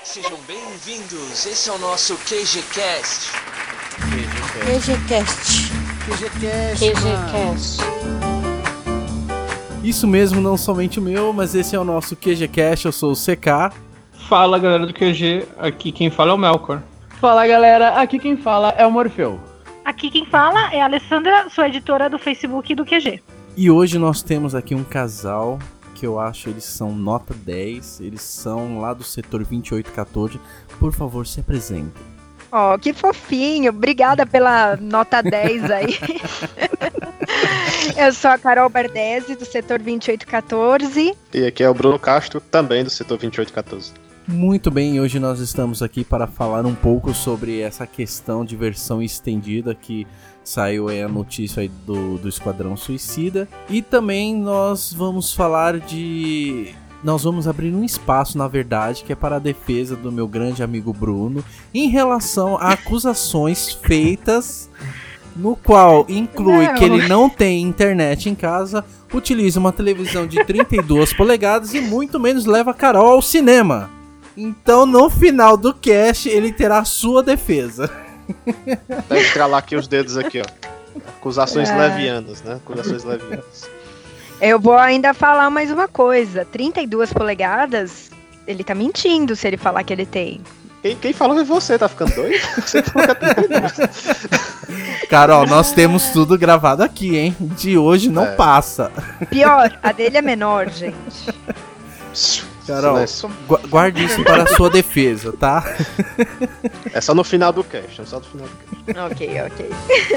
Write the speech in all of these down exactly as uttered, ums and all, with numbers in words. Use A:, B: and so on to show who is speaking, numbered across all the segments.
A: Sejam bem-vindos, esse é o nosso QGCast.
B: QGCast.
C: QGCast.
B: QGCast.
C: Isso mesmo, não somente o meu, mas esse é o nosso QGCast, eu sou o C K.
D: Fala galera do Q G, aqui quem fala é o Melkor.
E: Fala galera, aqui quem fala é o Morfeu.
F: Aqui quem fala é a Alessandra, sou editora do Facebook do Q G.
C: E hoje nós temos aqui um casal que eu acho eles são nota dez, eles são lá do setor vinte e oito quatorze. Por favor, se apresentem.
B: Oh, que fofinho, obrigada pela nota dez aí. Eu sou a Carol Bardesi, do setor vinte e oito quatorze.
G: E aqui é o Bruno Castro, também do setor vinte e oito quatorze.
C: Muito bem, hoje nós estamos aqui para falar um pouco sobre essa questão de versão estendida que saiu aí a notícia aí do, do Esquadrão Suicida. E também nós vamos falar de... Nós vamos abrir um espaço, na verdade, que é para a defesa do meu grande amigo Bruno em relação a acusações feitas, no qual inclui
B: não.
C: que ele não tem internet em casa, utiliza uma televisão de trinta e duas polegadas e muito menos leva a Carol ao cinema. Então, no final do cast, ele terá a sua defesa.
G: Deve estralar aqui os dedos aqui, ó. Acusações
B: É.
G: levianas, né? Acusações levianas.
B: Eu vou ainda falar mais uma coisa. trinta e duas polegadas, ele tá mentindo se ele falar que ele tem.
G: Quem, quem falou é você, tá ficando doido? Você falou que é trinta e dois.
C: Carol, nós temos tudo gravado aqui, hein? De hoje não
G: É.
C: passa.
B: Pior, a dele é menor, gente.
C: Carol,
G: Silêncio.
C: gu- guarde isso para a sua defesa, tá?
G: É só no final do cast, é só no final do cast.
B: Ok, ok.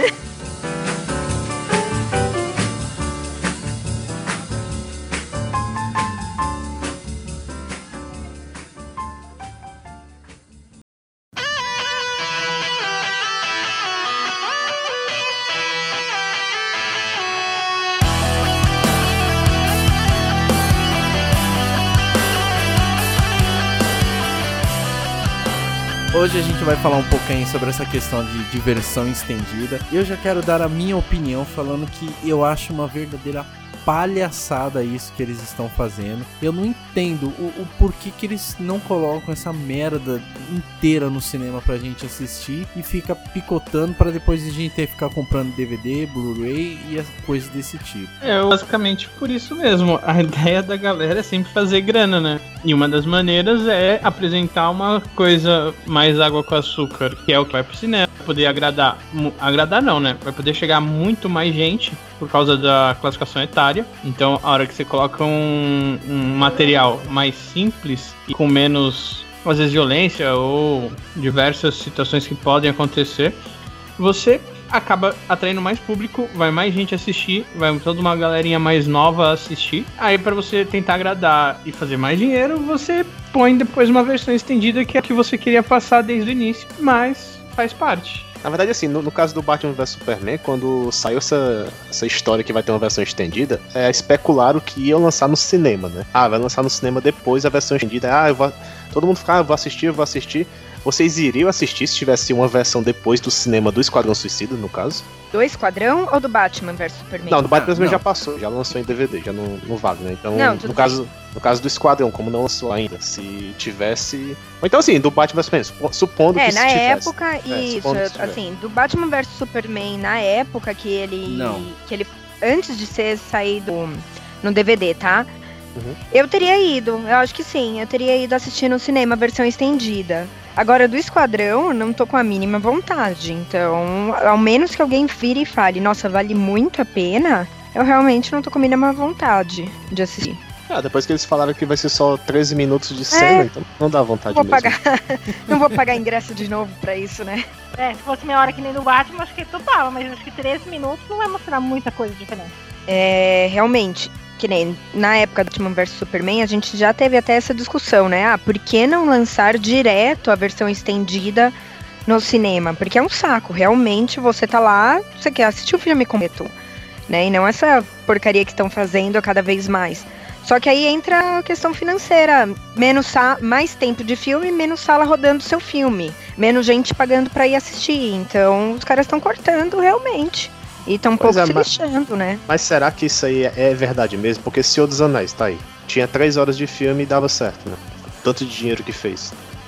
C: Hoje a gente vai falar um pouquinho sobre essa questão de diversão estendida. Eu já quero dar a minha opinião falando que eu acho uma verdadeira palhaçada isso que eles estão fazendo. Eu não entendo o, o porquê que eles não colocam essa merda inteira no cinema pra gente assistir e fica picotando pra depois a gente ter que ficar comprando D V D, Blu-ray e as coisas desse tipo.
D: É basicamente por isso mesmo. A ideia da galera é sempre fazer grana, né? E uma das maneiras é apresentar uma coisa mais água com açúcar, que é o que vai pro cinema. Poder agradar, mu- agradar não, né? Vai poder chegar muito mais gente por causa da classificação etária. Então, a hora que você coloca um, um material mais simples e com menos, às vezes, violência ou diversas situações que podem acontecer, você acaba atraindo mais público, vai mais gente assistir, vai toda uma galerinha mais nova assistir. Aí, pra você tentar agradar e fazer mais dinheiro, você põe depois uma versão estendida que é a que você queria passar desde o início, mas faz parte.
G: Na verdade, assim, no, no caso do Batman versus Superman, quando saiu essa, essa história que vai ter uma versão estendida, é, especularam que ia lançar no cinema, né? Ah, vai lançar no cinema depois a versão estendida. Ah, eu vou... todo mundo fica, ah, eu vou assistir, eu vou assistir. Vocês iriam assistir se tivesse uma versão depois do cinema do Esquadrão Suicida, no caso?
B: Do Esquadrão ou do Batman versus Superman?
G: Não, do Batman
C: não.
G: já passou, já lançou em D V D, já não, não vale, né? Então,
B: Não, tudo
G: no, caso, no caso do Esquadrão, como não lançou ainda, se tivesse... Ou então, assim, do Batman versus Superman, supondo
B: É,
G: que
B: na
G: se tivesse.
B: época, isso,
G: supondo que tivesse.
B: assim, do Batman versus Superman, na época que ele,
C: Não.
B: que ele, antes de ser saído no D V D, tá?
G: Uhum.
B: Eu teria ido, eu acho que sim, eu teria ido assistir no cinema a versão estendida. Agora, do Esquadrão, não tô com a mínima vontade, então, ao menos que alguém vire e fale, nossa, vale muito a pena, eu realmente não tô com a mínima vontade de assistir.
G: Ah, depois que eles falaram que vai ser só treze minutos de cena, então não dá vontade
B: Não vou
G: mesmo.
B: pagar, não vou pagar ingresso de novo pra isso, né?
F: É, se fosse meia hora que nem no Batman, acho que topava, mas acho que treze minutos não vai mostrar muita coisa diferente.
B: É, realmente, que nem na época do Batman versus Superman, a gente já teve até essa discussão, né? Ah, por que não lançar direto a versão estendida no cinema? Porque é um saco, realmente você tá lá, você quer assistir o filme completo, né? E não essa porcaria que estão fazendo a cada vez mais. Só que aí entra a questão financeira, menos sa- mais tempo de filme, menos sala rodando seu filme, menos gente pagando pra ir assistir, então os caras estão cortando realmente. E tão um
G: Pois
B: pouco
G: é,
B: se
G: mas-
B: lixando, né?
G: Mas será que isso aí é verdade mesmo? Porque Senhor dos Anéis, tá aí. Tinha três horas de filme e dava certo, né? Tanto de dinheiro que fez.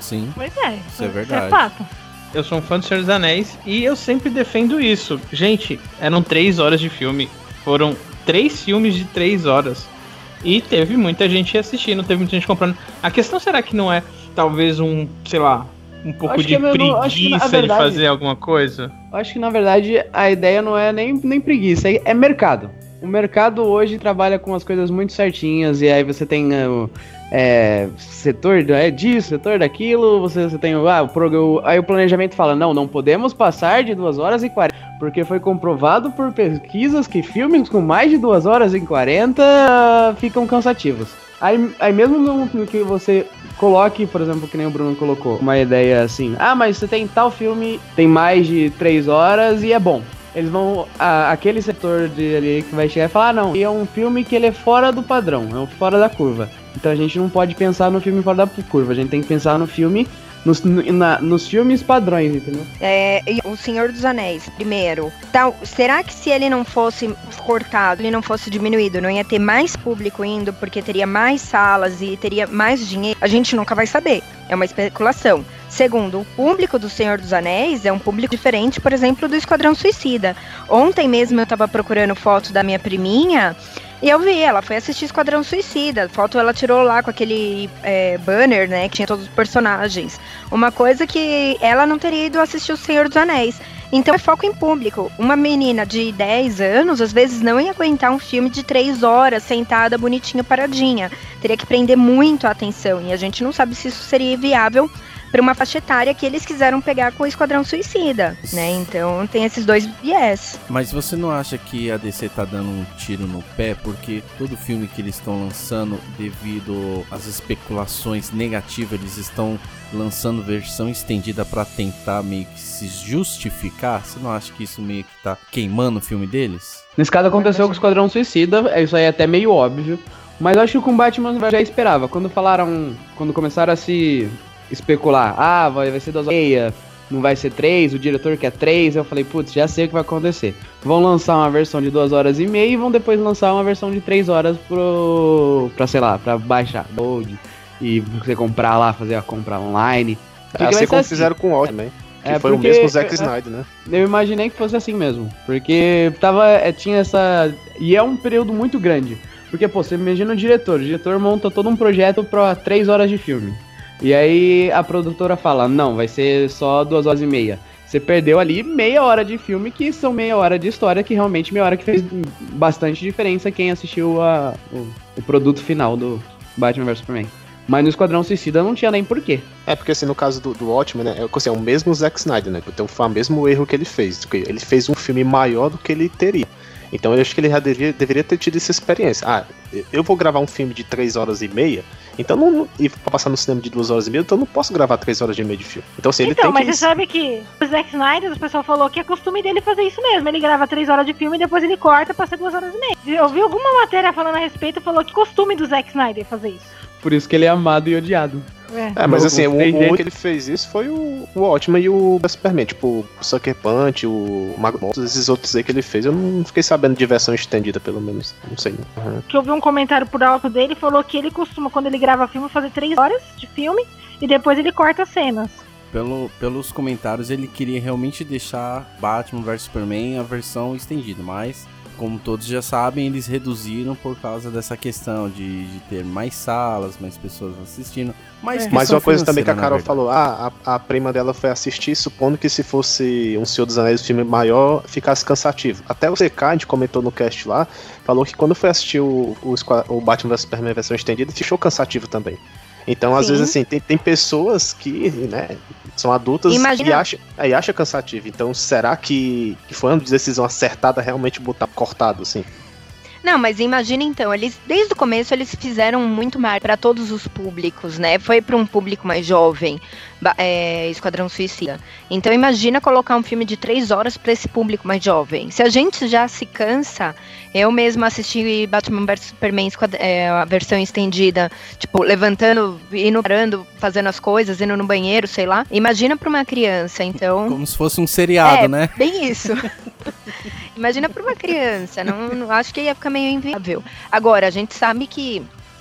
C: Sim,
F: Pois é,
C: isso é verdade.
F: é fato.
D: Eu sou um fã do Senhor dos Anéis e eu sempre defendo isso. Gente, eram três horas de filme. Foram três filmes de três horas. E teve muita gente assistindo, teve muita gente comprando. A questão será que não é, talvez, um, sei lá, um pouco
E: Acho
D: de
E: que é meu-
D: preguiça
E: acho que, na
D: de
E: verdade-
D: fazer alguma coisa?
E: Eu acho que na verdade a ideia não é nem, nem preguiça, é, é mercado. O mercado hoje trabalha com as coisas muito certinhas, e aí você tem é, o é, setor é, disso, setor daquilo, você, você tem ah, o, prog- aí o planejamento fala, não, não podemos passar de duas horas e quarenta, porque foi comprovado por pesquisas que filmes com mais de duas horas e quarenta ficam cansativos. Aí, aí mesmo no, no que você coloque, por exemplo, que nem o Bruno colocou, uma ideia assim, ah, mas você tem tal filme, tem mais de três horas e é bom. Eles vão, a, aquele setor de ali que vai chegar e falar, ah, não, e é um filme que ele é fora do padrão, é um fora da curva. Então a gente não pode pensar no filme fora da curva, a gente tem que pensar no filme, nos, na, nos filmes padrões, entendeu?
B: É, e o Senhor dos Anéis, primeiro. Tal, será que se ele não fosse cortado, ele não fosse diminuído, não ia ter mais público indo, porque teria mais salas e teria mais dinheiro? A gente nunca vai saber. É uma especulação. Segundo, o público do Senhor dos Anéis é um público diferente, por exemplo, do Esquadrão Suicida. Ontem mesmo eu tava procurando foto da minha priminha e eu vi, ela foi assistir Esquadrão Suicida. Foto ela tirou lá com aquele é, banner, né, que tinha todos os personagens. Uma coisa que ela não teria ido assistir o Senhor dos Anéis. Então é foco em público. Uma menina de dez anos, às vezes, não ia aguentar um filme de três horas, sentada, bonitinha, paradinha. Teria que prender muito a atenção. E a gente não sabe se isso seria viável para uma faixa etária que eles quiseram pegar com o Esquadrão Suicida, né? Então tem esses dois viés.
C: Mas você não acha que a D C tá dando um tiro no pé? Porque todo filme que eles estão lançando, devido às especulações negativas, eles estão lançando versão estendida pra tentar meio que se justificar? Você não acha que isso meio que tá queimando o filme deles?
E: Nesse caso aconteceu com o Esquadrão Suicida, isso aí é até meio óbvio, mas eu acho que com o Batman eu já esperava. Quando falaram, quando começaram a se especular, ah, vai, vai ser duas horas e meia, não vai ser três, o diretor quer três, eu falei, putz, já sei o que vai acontecer. Vão lançar uma versão de duas horas e meia e vão depois lançar uma versão de três horas pro, pra, sei lá, pra baixar, load, e você comprar lá, fazer a compra online.
G: É assim como fizeram com o Watchmen, né? Que
E: É,
G: foi o
E: porque-
G: mesmo Zack Snyder, né?
E: Eu imaginei que fosse assim mesmo, porque tava, é, tinha essa, e é um período muito grande, porque, pô, você imagina o diretor, o diretor monta todo um projeto pra três horas de filme. E aí a produtora fala, não, vai ser só duas horas e meia. Você perdeu ali meia hora de filme, que são meia hora de história, que realmente meia hora que fez bastante diferença quem assistiu a, o, o produto final do Batman versus Superman. Mas no Esquadrão Suicida não tinha nem porquê.
G: É porque assim, no caso do, do Watchmen, né, é, assim, é o mesmo Zack Snyder, né? Então foi o mesmo erro que ele fez. Porque ele fez um filme maior do que ele teria. Então eu acho que ele já deveria, deveria ter tido essa experiência. Ah, eu vou gravar um filme de três horas e meia, então não, e pra passar no cinema de duas horas e meia, então eu não posso gravar três horas e meia de filme. Então assim, ele
F: Então,
G: tem
F: mas
G: que...
F: você sabe que o Zack Snyder, o pessoal falou que é costume dele fazer isso mesmo. Ele grava três horas de filme e depois ele corta pra ser duas horas e meia. Eu vi alguma matéria falando a respeito e falou que costume do Zack Snyder fazer isso.
E: Por isso que ele é amado e odiado.
F: É.
G: É, mas
E: O-
G: assim,
E: o
G: o,
E: três
G: o
E: D
G: único que ele fez isso foi o, o Watchmen e o Superman. Tipo, o Sucker Punch, o Mago Monstro, esses outros aí que ele fez, eu não fiquei sabendo de versão estendida, pelo menos. Não sei. Uhum.
F: Que eu vi um comentário por alto dele, falou que ele costuma, quando ele grava filme, fazer três horas de filme e depois ele corta as cenas.
C: Pelo, pelos comentários, ele queria realmente deixar Batman versus Superman a versão estendida, mas, como todos já sabem, eles reduziram por causa dessa questão de, de ter mais salas, mais pessoas assistindo. Mas,
F: É.
G: Mas
C: questão
G: uma coisa também que a
C: financeira,
G: Carol
C: na verdade.
G: falou, ah, a, a prima dela foi assistir, supondo que se fosse um Senhor dos Anéis, um filme maior, ficasse cansativo. Até o C K, a gente comentou no cast lá, falou que quando foi assistir o, o, Squa- o Batman versus Superman versão estendida, ficou cansativo também. Então, às
B: Sim.
G: vezes, assim, tem, tem pessoas que, né, são adultas
B: Imagina-
G: e acham, aí acha cansativo. Então, será que, que foi uma decisão acertada realmente botar cortado, assim?
B: Não, mas imagina então, eles desde o começo eles fizeram muito mais para todos os públicos, né? Foi para um público mais jovem, ba- é, Esquadrão Suicida. Então imagina colocar um filme de três horas para esse público mais jovem. Se a gente já se cansa, eu mesma assisti Batman versus Superman, esquad- é, a versão estendida, tipo levantando, indo parando, fazendo as coisas, indo no banheiro, sei lá. Imagina para uma criança, então.
C: Como se fosse um seriado,
B: é,
C: né?
B: bem isso. Imagina para uma criança, não, não acho que ia ficar meio inviável. Agora, a gente sabe que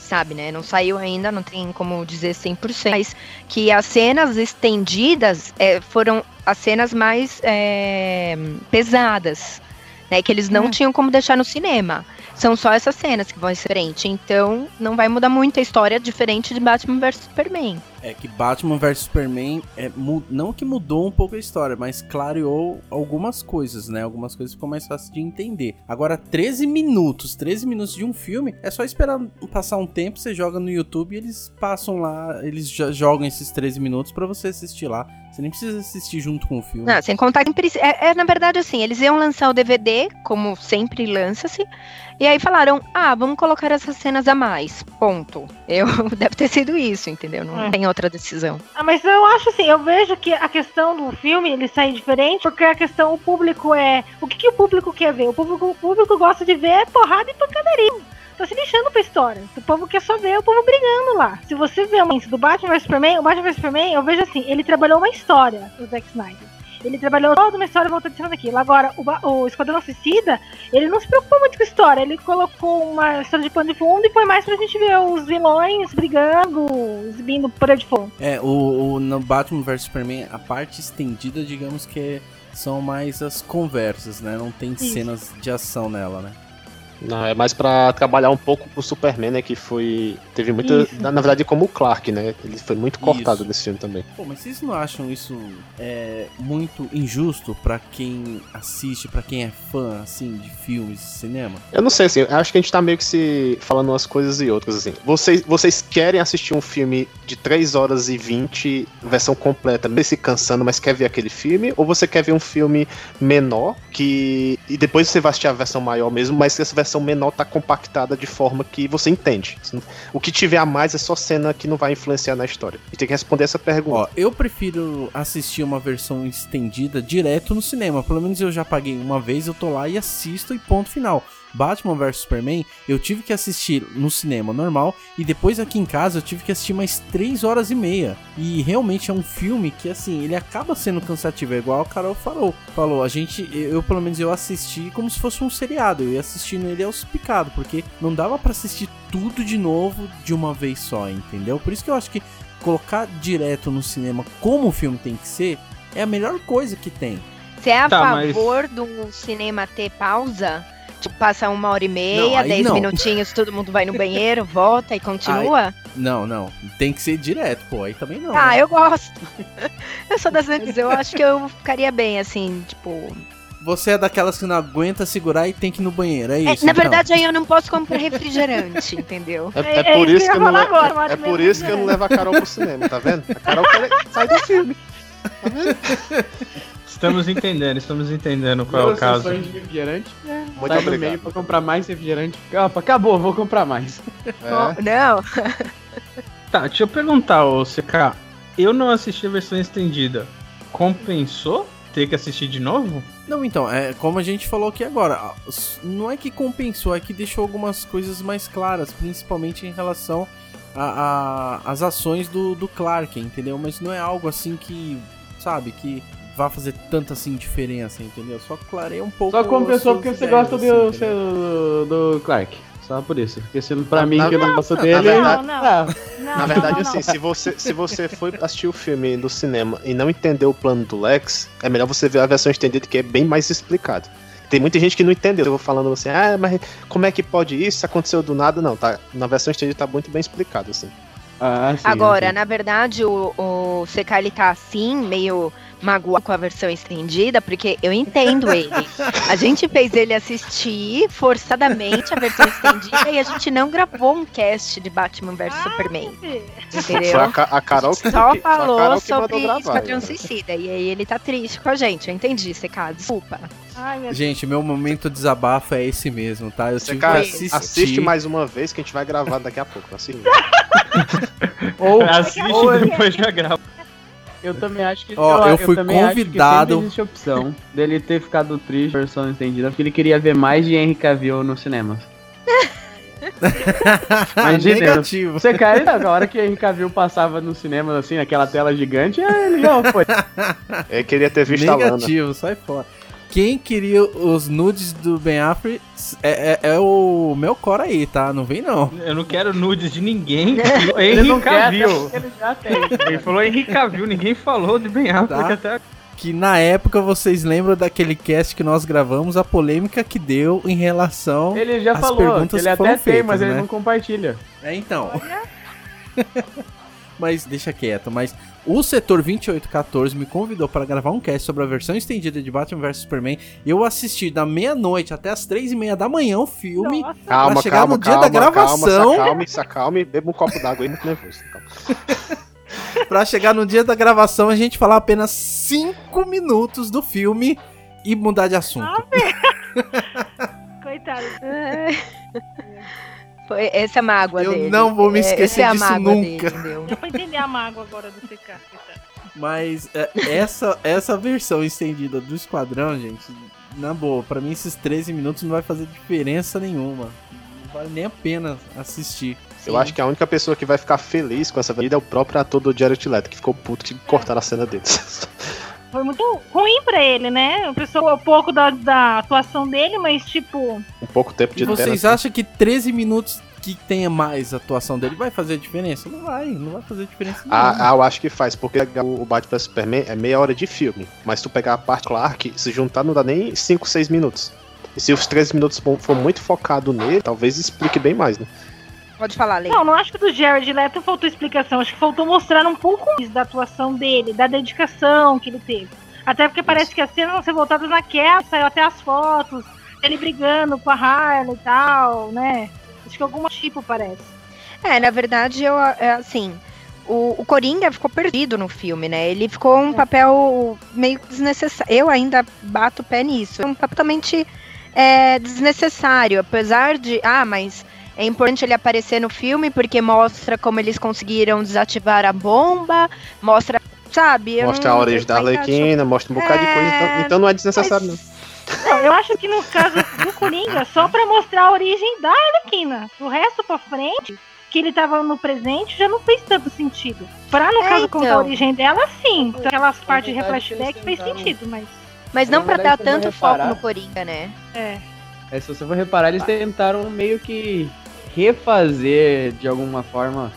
B: sabe, né? Não saiu ainda, não tem como dizer cem por cento, mas que as cenas estendidas é, foram as cenas mais é, pesadas, né? Que eles não é. tinham como deixar no cinema. São só essas cenas que vão ser diferentes. Então, não vai mudar muito a história, diferente de Batman versus Superman.
C: É que Batman versus Superman, é, não que mudou um pouco a história, mas clareou algumas coisas, né? Algumas coisas ficou mais fácil de entender. Agora, treze minutos, treze minutos de um filme, é só esperar passar um tempo, você joga no YouTube e eles passam lá, eles já jogam esses treze minutos pra você assistir lá. Você nem precisa assistir junto com o filme.
B: Não, sem contar que é, é na verdade assim, eles iam lançar o D V D, como sempre lança-se, e aí falaram, ah, vamos colocar essas cenas a mais, ponto. Eu, deve ter sido isso, entendeu? Não é. tem outra decisão.
F: Ah, mas eu acho assim, eu vejo que a questão do filme, ele sai diferente, porque a questão, o público é, o que, que o público quer ver? O público, o público gosta de ver porrada e pancadaria. Tá se lixando pra história. O povo quer só ver o povo brigando lá. Se você vê uma do Batman versus Superman, o Batman versus Superman, eu vejo assim, ele trabalhou uma história, o Zack Snyder. Ele trabalhou toda uma história voltada de cima daquilo. Agora, o, o Esquadrão Suicida, ele não se preocupou muito com a história. Ele colocou uma história de pano de fundo e foi mais pra gente ver os vilões brigando, exibindo poder de fogo.
C: É, o, o, no Batman versus Superman, a parte estendida, digamos que é, são mais as conversas, né? Não tem Isso. cenas de ação nela, né?
G: Não, é mais pra trabalhar um pouco pro Superman, né, que foi... Teve muita... Na, na verdade, como o Clark, né, ele foi muito cortado isso. nesse filme também.
C: Pô, mas vocês não acham isso é, muito injusto pra quem assiste, pra quem é fã, assim, de filmes, de cinema?
G: Eu não sei, assim, acho que a gente tá meio que se falando umas coisas e outras, assim. Vocês, vocês querem assistir um filme de três horas e vinte, versão completa, mesmo se cansando, mas quer ver aquele filme? Ou você quer ver um filme menor, que... E depois você vai assistir a versão maior mesmo, mas que essa versão menor tá compactada de forma que você entende. O que tiver a mais é só cena que não vai influenciar na história. E tem que responder essa pergunta.
C: Ó, eu prefiro assistir uma versão estendida direto no cinema. Pelo menos eu já paguei uma vez, eu tô lá e assisto e ponto final. Batman versus Superman, eu tive que assistir no cinema normal e depois aqui em casa eu tive que assistir mais três horas e meia. E realmente é um filme que, assim, ele acaba sendo cansativo, é igual a Carol falou. Falou, a gente, eu pelo menos eu assisti como se fosse um seriado, eu ia assistindo ele aos picados, porque não dava pra assistir tudo de novo de uma vez só, entendeu? Por isso que eu acho que colocar direto no cinema como o filme tem que ser, é a melhor coisa que tem.
B: Você é a
D: tá,
B: favor mas... do cinema ter pausa? Tipo, passa uma hora e meia, não, dez não. minutinhos, todo mundo vai no banheiro, volta e continua?
C: Aí, não, não. Tem que ser direto, pô. Aí também não.
B: Ah,
C: né?
B: eu gosto. Eu sou das antes, eu acho que eu ficaria bem, assim, tipo...
C: Você é daquelas que não aguenta segurar e tem que ir no banheiro, é isso?
B: É, na
C: então.
B: verdade, aí eu não posso comprar refrigerante, entendeu?
G: É, é, é por isso que eu não levo, agora, é por isso que eu não levo a Carol pro cinema, tá vendo? A Carol quer sair do filme. Tá vendo?
D: Estamos entendendo, estamos entendendo qual
E: Meu,
D: é o caso.
E: Sonho de refrigerante. É,
G: muito
E: sai
G: obrigado.
E: no meio pra comprar mais refrigerante. Opa, acabou, vou comprar mais.
B: É. Não.
D: Tá, deixa eu perguntar, ô C K. Eu não assisti a versão estendida. Compensou ter que assistir de novo?
C: Não, então, é como a gente falou aqui agora. Não é que compensou, é que deixou algumas coisas mais claras, principalmente em relação às ações do, do Clark, entendeu? Mas não é algo assim que, sabe, que... vai fazer tanta assim diferença, entendeu? Só clareia um pouco.
E: Só compensou porque você gosta assim, do, do, do Clark. Só por isso. Porque se pra mim
G: na,
E: que eu não gosto dele.
G: Na verdade,
F: não, não. Não,
G: na verdade
F: não, não,
G: assim,
F: não.
G: se você, se você foi assistir o filme do cinema e não entendeu o plano do Lex, é melhor você ver a versão estendida, que é bem mais explicado. Tem muita gente que não entendeu. Eu vou falando assim, ah, mas como é que pode isso? Aconteceu do nada? Não, tá. Na versão estendida tá muito bem explicado, assim.
E: Ah, sim,
B: Agora,
E: sim.
B: na verdade, o, o C K, ele tá assim, meio magoado com a versão estendida, porque eu entendo ele. A gente fez ele assistir forçadamente a versão estendida e a gente não gravou um cast de Batman versus
F: Ah,
B: Superman.
F: meu
B: Entendeu?
G: Foi a, Ca- a Carol que
B: Só
G: que, foi a
B: falou
G: Carol que
B: sobre
G: mandou gravar,
B: Esquadrão
G: né?
B: Suicida. E aí ele tá triste com a gente. Eu entendi, C K. Desculpa.
F: Ai, meu Deus.
C: Gente, meu momento de desabafo é esse mesmo, tá? Eu
G: Você,
C: tive
G: cara,
C: que assistir.
G: assiste mais uma vez que a gente vai gravar daqui a pouco. Assiste.
E: Ou,
D: Assiste
E: ou
D: e depois já grava.
E: eu também acho que.
C: Ó, eu fui
E: também
C: convidado-
E: Acho que sempre existe a opção dele ter ficado triste, versão estendida, porque ele queria ver mais de Henry Cavill no cinema. Imagina,
C: Negativo.
E: você cai na hora que Henry Cavill passava no cinema, assim, naquela tela gigante, aí ele já foi.
G: Eu queria ter visto a Lana.
C: Negativo, sai fora. quem queria os nudes do Ben Affleck é, é, é o meu core aí, tá? Não vem não.
D: Eu não quero nudes de ninguém.
E: Ele não
D: Henry
E: quer,
D: Cavill.
E: até ele já tem.
D: Ele falou Henry Cavill, ninguém falou de Ben Affleck
C: Tá.
D: até.
C: Que na época vocês lembram daquele cast que nós gravamos, a polêmica que deu em relação
E: Ele já
C: às
E: falou que
C: perguntas
E: ele
C: que foram
E: até tem,
C: feitas,
E: mas ele
C: né?
E: não compartilha.
C: É, então. Mas deixa quieto, mas o Setor vinte e oito quatorze me convidou para gravar um cast sobre a versão estendida de Batman versus Superman. Eu assisti da meia-noite até as três e meia da manhã o filme.
F: Nossa.
G: Calma,
C: Pra chegar
G: calma,
C: no dia
G: calma,
C: da gravação.
G: calma, se acalme, se acalme, beba um copo d'água aí, muito nervoso. Calma.
C: Pra chegar no dia da gravação a gente falar apenas cinco minutos do filme e mudar de assunto.
F: Coitado.
B: Foi essa é a mágoa
C: Eu
B: dele.
C: não vou me
B: É,
C: esquecer
B: essa é a
C: disso
B: mágoa
C: nunca.
B: dele, entendeu?
F: Deu pra entender a mágoa agora do C K. coitado.
C: Mas é, essa, essa versão estendida do Esquadrão, gente, na boa, pra mim esses treze minutos não vai fazer diferença nenhuma. Não vale nem a pena assistir.
G: Eu acho que a única pessoa que vai ficar feliz com essa vida é o próprio ator do Jared Leto, que ficou puto que cortaram a cena deles.
F: Foi muito ruim pra ele, né? O pessoal um pouco da, da atuação dele, mas tipo.
G: Um pouco tempo de
C: E vocês
G: tela.
C: acham que treze minutos que tenha mais atuação dele vai fazer diferença? Não vai, não vai fazer diferença nenhuma.
G: Ah, ah, eu acho que faz, porque o Batman vs Superman é meia hora de filme, mas tu pegar a parte Clark, se juntar não dá nem cinco, seis minutos. E se os treze minutos for muito focado nele, talvez explique bem mais, né?
B: Pode falar, Lei.
F: Não, não acho que do Jared Leto faltou explicação. Acho que faltou mostrar um pouco mais da atuação dele, da dedicação que ele teve. Até porque parece que as cenas vão ser voltadas naquela, saiu até as fotos, ele brigando com a Harley e tal, né? Acho que algum tipo parece.
B: É, na verdade, eu, é, assim, o, o Coringa ficou perdido no filme, né? Ele ficou um papel meio desnecessário. Eu ainda bato o pé nisso. É um papel totalmente é, desnecessário, apesar de... Ah, mas é importante ele aparecer no filme porque mostra como eles conseguiram desativar a bomba, mostra, sabe? eu
G: Mostra
B: não-
G: a origem da
B: eu ainda
G: Arlequina, mostra um bocado de coisa, então,
B: É,
G: então não é desnecessário,
B: mas-
G: não.
F: Não, eu acho que no caso do Coringa, só pra mostrar a origem da Arlequina. O resto pra frente, que ele tava no presente, já não fez tanto sentido. Pra, no
B: É,
F: caso, contar a
B: então.
F: origem dela, sim. Aquelas partes de
E: verdade,
F: flashback
E: eles
F: fez
E: tentaram-
F: sentido, mas...
B: Mas não
E: Na
B: pra
E: verdade,
B: dar
E: se eu
B: tanto
E: reparar-
B: foco no Coringa, né?
F: É.
E: É, se você for reparar, eles tentaram meio que refazer, de alguma forma,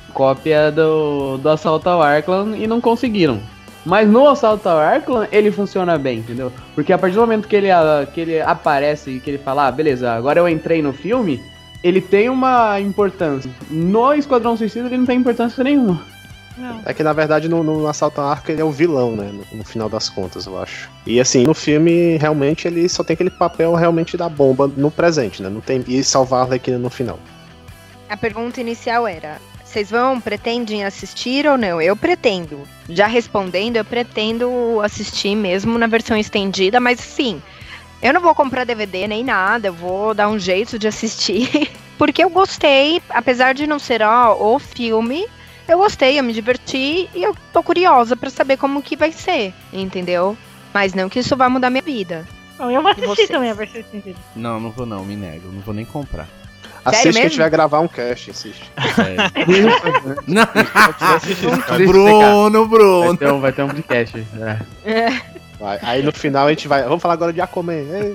E: cópia do, do Assalto ao Arkham e não conseguiram. Mas no Assalto ao Arkham, ele funciona bem, entendeu? Porque a partir do momento que ele, ah, que ele aparece e que ele fala, ah, beleza, agora eu entrei no filme, ele tem uma importância. No Esquadrão Suicida ele não tem importância nenhuma.
F: Não.
G: É que na verdade no, no Assalto ao Arco ele é o vilão, né? No, no final das contas, eu acho. E assim, no filme, realmente, ele só tem aquele papel realmente da bomba no presente, né? Não tem, e salvar a Arlequina no final.
B: A pergunta inicial era: vocês vão, pretendem assistir ou não? Eu pretendo. Já respondendo, eu pretendo assistir mesmo na versão estendida, mas sim, eu não vou comprar D V D nem nada, eu vou dar um jeito de assistir. Porque eu gostei, apesar de não ser ó, o filme, eu gostei, eu me diverti e eu tô curiosa pra saber como que vai ser, entendeu? Mas não que isso vai mudar minha vida.
F: Bom, eu vou
B: E
F: assistir
B: vocês?
F: também a versão estendida.
C: Não, não vou não, me nego, não vou nem comprar.
G: Assiste que a
B: mesmo?
G: gente vai gravar um cast, assiste.
C: Sério. Não.
E: Triste,
C: Bruno,
E: Vai
C: Bruno.
E: ter um, vai ter um podcast. É.
G: Vai. Aí no final a gente vai. Vamos falar agora de Aquaman. Ei.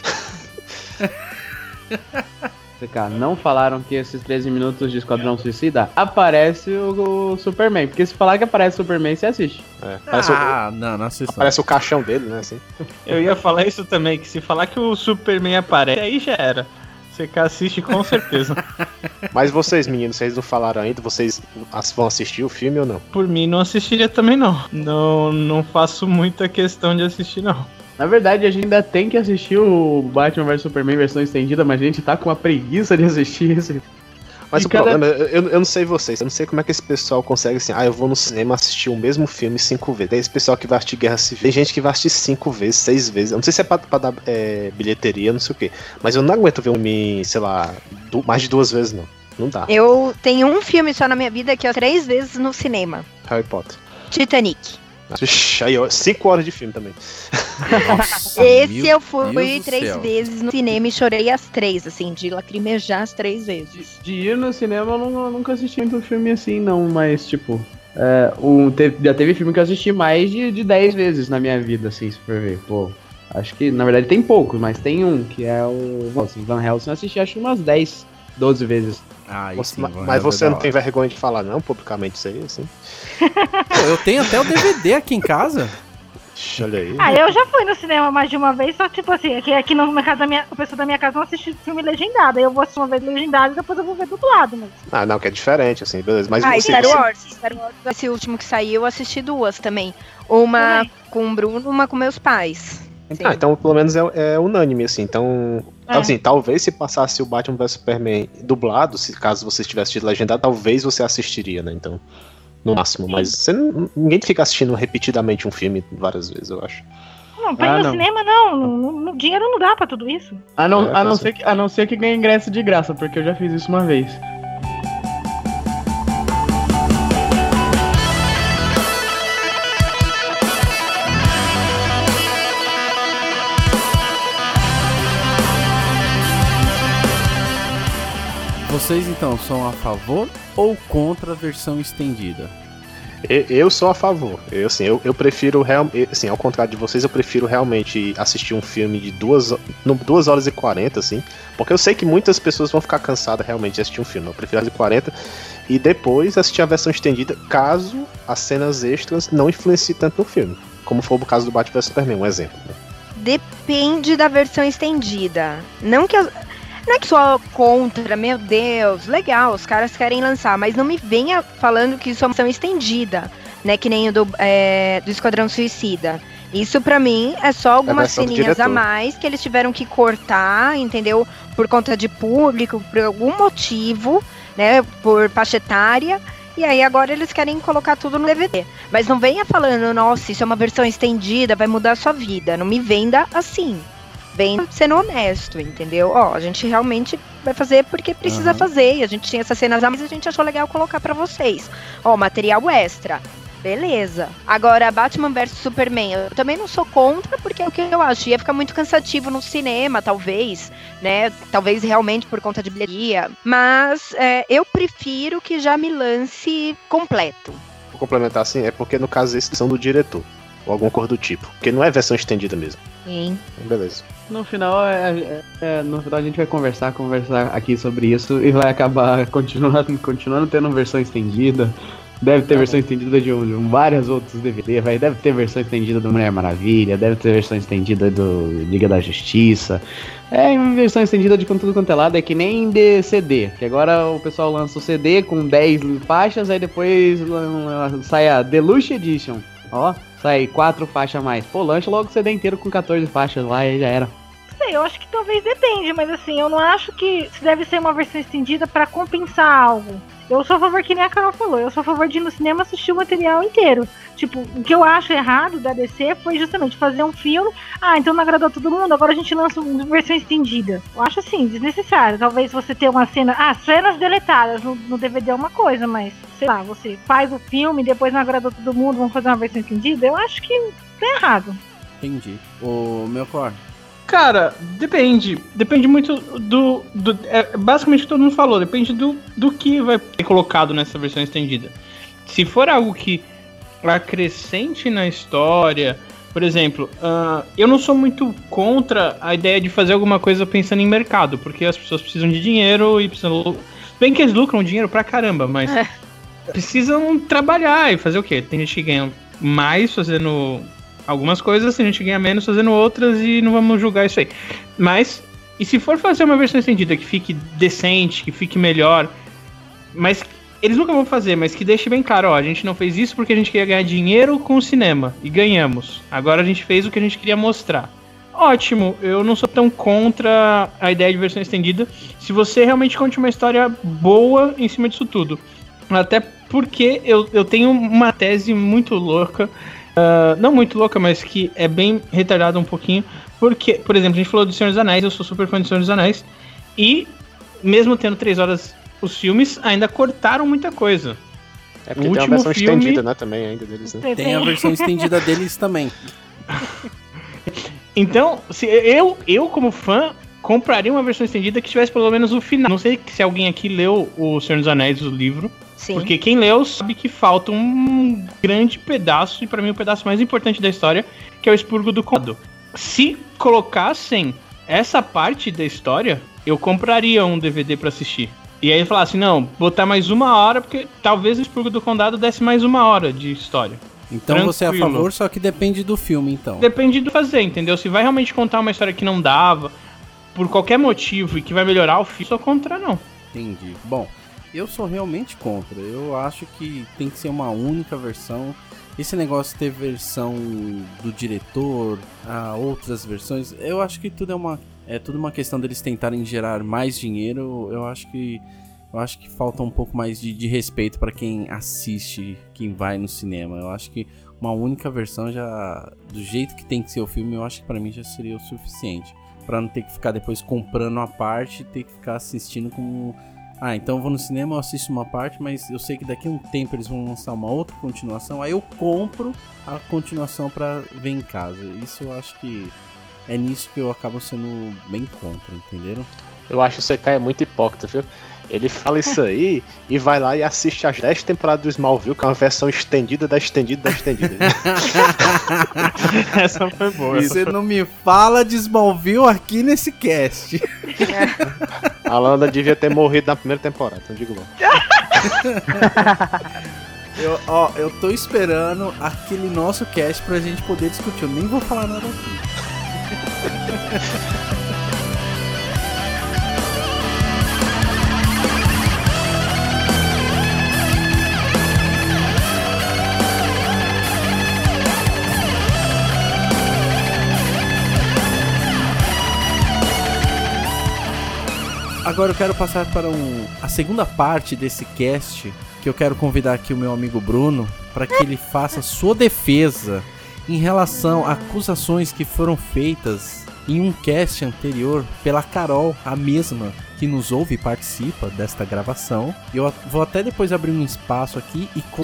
E: C K, não falaram que esses treze minutos de Esquadrão Suicida aparece o, o Superman. Porque se falar que aparece o Superman, você assiste.
G: É, parece, o,
C: Ah, não, não assisto.
G: parece o caixão dele, né? Assim.
D: Eu ia falar isso também, que se falar que o Superman aparece, aí já era. Você que assiste com certeza.
G: Mas vocês, meninos, vocês não falaram ainda, vocês vão assistir o filme ou não?
D: Por mim, não assistiria também, não. Não, não faço muita questão de assistir, não.
E: Na verdade, a gente ainda tem que assistir o Batman versus Superman versão estendida, mas a gente tá com uma preguiça de assistir esse.
G: Mas
E: E
G: o
E: cada-
G: problema, eu, eu, eu não sei vocês, eu não sei como é que esse pessoal consegue assim, ah, eu vou no cinema assistir o mesmo filme cinco vezes. Tem esse pessoal que vai assistir Guerra Civil, tem gente que vai assistir cinco vezes, seis vezes. Eu não sei se é pra, pra dar é, bilheteria, não sei o quê. Mas eu não aguento ver um filme, sei lá, du- mais de duas vezes, não. Não dá.
B: Eu tenho um filme só na minha vida que é três vezes no cinema.
G: Harry Potter.
B: Titanic.
G: Ixi, aí, ó, cinco horas de filme também.
C: Nossa,
B: Esse
C: meu
B: eu fui
C: Deus do
B: três
C: céu.
B: vezes no cinema e chorei as três, assim, de lacrimejar as três vezes.
E: De ir no cinema, eu, não- eu nunca assisti muito filme assim, não, mas tipo. É, um, teve- já teve filme que eu assisti mais de, de dez vezes na minha vida, assim, se for ver. Pô, Acho que, na verdade, tem poucos, mas tem um, que é o nossa, Van Helsing. Eu assisti acho umas dez, doze vezes.
C: Ah,
G: Você-
C: sim,
G: mas
C: Van
G: mas
C: Helsing
G: você
C: é
G: não
C: da
G: tem
C: hora.
G: vergonha de falar não, publicamente, isso aí, assim?
C: Pô, eu tenho até o D V D aqui em casa.
G: Ixi, olha aí.
F: Ah, eu já fui no cinema mais de uma vez, só tipo assim, aqui, aqui no mercado da minha, a pessoa da minha casa não assiste filme legendado. Aí eu vou assistir uma vez legendado e depois eu vou ver dublado, mas.
G: Ah, não, que é diferente, assim, beleza. Mas
B: Ah, e
G: você,
B: Star
G: você-
B: Wars. Star Wars. Esse último que saiu, eu assisti duas também. Uma
F: Também.
B: com o Bruno, uma com meus pais. Sim.
G: Ah, então pelo menos é, é unânime, assim. Então,
F: É.
G: assim, talvez se passasse o Batman versus Superman dublado, se caso você tivesse assistido legendado, talvez você assistiria, né? Então, no máximo. Mas você não- ninguém fica assistindo repetidamente um filme várias vezes, eu acho.
F: Não, pra ir
E: Ah,
F: no
E: não.
F: cinema não, no, no- no dinheiro não dá pra tudo isso.
E: A não,
G: É,
E: a, não
G: tá
E: ser que, a não ser que ganhe ingresso de graça, porque eu já fiz isso uma vez.
C: Vocês então são a favor ou contra a versão estendida?
G: E- Eu sou a favor. Eu, assim, eu, eu prefiro realmente, assim, ao contrário de vocês, eu prefiro realmente assistir um filme de duas, ho- no, duas horas e quarenta, assim, porque eu sei que muitas pessoas vão ficar cansadas realmente de assistir um filme. Eu prefiro horas e quarenta e depois assistir a versão estendida, caso as cenas extras não influenciem tanto no filme, como foi o caso do Batman versus Superman, um exemplo. Né?
B: Depende da versão estendida. Não que eu. Não é que sou contra, meu Deus, legal, os caras querem lançar, mas não me venha falando que isso é uma versão estendida, né? Que nem o do, é, do Esquadrão Suicida. Isso pra mim é só algumas
G: versão do
B: ceninhas a
G: diretor.
B: mais que eles tiveram que cortar, entendeu? Por conta de público, por algum motivo, né? Por faixa etária. E aí agora eles querem colocar tudo no D V D. Mas não venha falando, nossa, isso é uma versão estendida, vai mudar a sua vida. Não me venda assim. Vem sendo honesto, entendeu? Ó, a gente realmente vai fazer porque precisa
C: Uhum.
B: fazer. E a gente tinha essas cenas a mais e a gente achou legal colocar pra vocês. Ó, material extra. Beleza. Agora, Batman versus Superman, eu também não sou contra, porque é o que eu acho. Ia ficar muito cansativo no cinema, talvez, né? Talvez realmente por conta de bilheteria. Mas é, eu prefiro que já me lance completo.
G: Vou complementar assim, é porque no caso esses são do diretor, ou alguma coisa do tipo, porque não é versão estendida mesmo.
B: Sim.
G: Beleza.
E: No final, é, é- é- no final a gente vai conversar, conversar aqui sobre isso e vai acabar continuando, continuando tendo versão estendida. Deve ter
G: Tá
E: versão estendida de, um, de um- vários outros D V D, vai, deve ter versão estendida do Mulher Maravilha, deve ter versão estendida do Liga da Justiça. É uma versão estendida de tudo quanto é lado, é que nem de C D, que agora o pessoal lança o C D com dez faixas, aí depois uh, sai a Deluxe Edition. Ó, sai quatro faixas a mais. Pô, lancha logo o C D inteiro com quatorze faixas lá e já era.
F: Não sei, eu acho que talvez depende, mas assim, eu não acho que se deve ser uma versão estendida pra compensar algo. Eu sou a favor, que nem a Carol falou, eu sou a favor de ir no cinema assistir o material inteiro. Tipo, o que eu acho errado da D C foi justamente fazer um filme, ah, então não agradou todo mundo, agora a gente lança uma versão estendida. Eu acho assim, desnecessário. Talvez você ter uma cena, ah, cenas deletadas no, no D V D é uma coisa, mas, sei lá, você faz o filme, depois não agradou todo mundo, vamos fazer uma versão estendida, eu acho que tá errado.
C: Entendi. O meu cor.
D: Cara, depende. Depende muito do. do é, basicamente o que todo mundo falou, depende do, do que vai ser colocado nessa versão estendida. Se for algo que acrescente na história, por exemplo, uh, eu não sou muito contra a ideia de fazer alguma coisa pensando em mercado, porque as pessoas precisam de dinheiro e precisam. Bem que eles lucram dinheiro pra caramba, mas
B: É.
D: precisam trabalhar e fazer o quê? Tem gente que ganha mais fazendo algumas coisas, tem gente que ganha menos fazendo outras e não vamos julgar isso aí. Mas, e se for fazer uma versão estendida que fique decente, que fique melhor, mas eles nunca vão fazer, mas que deixe bem claro, ó, a gente não fez isso porque a gente queria ganhar dinheiro com o cinema, e ganhamos. Agora a gente fez o que a gente queria mostrar. Ótimo, eu não sou tão contra a ideia de versão estendida, se você realmente conte uma história boa em cima disso tudo. Até porque eu, eu tenho uma tese muito louca, Uh, não muito louca, mas que é bem retardada um pouquinho, porque, por exemplo, a gente falou do Senhor dos Anéis, eu sou super fã do Senhor dos Anéis, e mesmo tendo três horas os filmes, ainda cortaram muita coisa.
G: É porque
D: O
G: tem uma
D: último
G: versão
D: filme-
G: estendida, né, também ainda deles, né?
C: Tem a versão estendida deles também.
D: Então, se eu, eu como fã, compraria uma versão estendida que tivesse pelo menos o final. Não sei se alguém aqui leu o Senhor dos Anéis, o livro,
B: Sim.
D: porque quem leu sabe que falta um grande pedaço, e pra mim o pedaço mais importante da história, que é o expurgo do Condado. se colocassem essa parte da história, eu compraria um D V D pra assistir. E aí falar assim, não, botar mais uma hora, porque talvez o Expurgo do Condado desse mais uma hora de história.
C: Então
D: Tranquilo.
C: Você é a favor, só que depende do filme, então.
D: Depende do fazer, entendeu? Se vai realmente contar uma história que não dava, por qualquer motivo, e que vai melhorar o filme, sou contra, não.
C: Entendi. Bom, eu sou realmente contra. Eu acho que tem que ser uma única versão. Esse negócio de ter versão do diretor, a outras versões, eu acho que tudo é uma, é tudo uma questão deles tentarem gerar mais dinheiro. Eu acho que, eu acho que falta um pouco mais de, de respeito para quem assiste, quem vai no cinema. Eu acho que uma única versão já, do jeito que tem que ser o filme, eu acho que para mim já seria o suficiente. Pra não ter que ficar depois comprando a parte e ter que ficar assistindo como... Ah, então eu vou no cinema, eu assisto uma parte, mas eu sei que daqui a um tempo eles vão lançar uma outra continuação, aí eu compro a continuação pra ver em casa. Isso eu acho que é nisso que eu acabo sendo bem contra, entenderam?
G: Eu acho que o C K é muito hipócrita, viu? Ele fala isso aí e vai lá e assiste as dez temporadas do Smallville, que é uma versão estendida da estendida da estendida.
D: Essa foi boa.
C: Você não me fala de Smallville aqui nesse cast.
G: A Landa devia ter morrido na primeira temporada, então digo logo.
C: Eu, ó, eu tô esperando aquele nosso cast pra gente poder discutir. Eu nem vou falar nada aqui. Agora eu quero passar para um, a segunda parte desse cast, que eu quero convidar aqui o meu amigo Bruno para que ele faça sua defesa em relação a acusações que foram feitas em um cast anterior pela Carol, a mesma que nos ouve e participa desta gravação. Eu vou até depois abrir um espaço aqui e